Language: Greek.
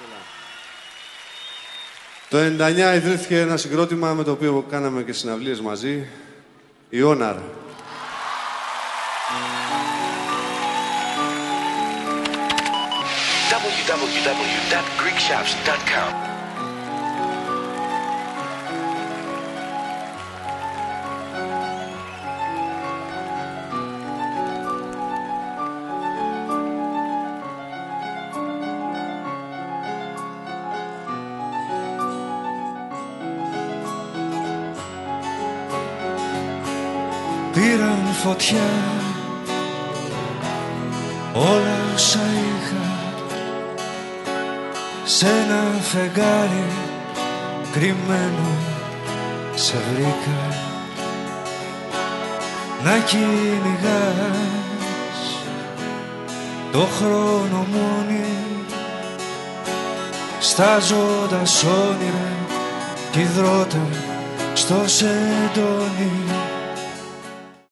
Το 99 ιδρύθηκε ένα συγκρότημα με το οποίο κάναμε και συναυλίες μαζί, η Honor. www.greekshops.com. Πήραν φωτιά όλα όσα είχα, σ' ένα φεγγάρι κρυμμένο σε βρήκα. Να κυνηγάς το χρόνο μόνη, στάζοντας όνειρα κι υδρότα στο σεντόνι.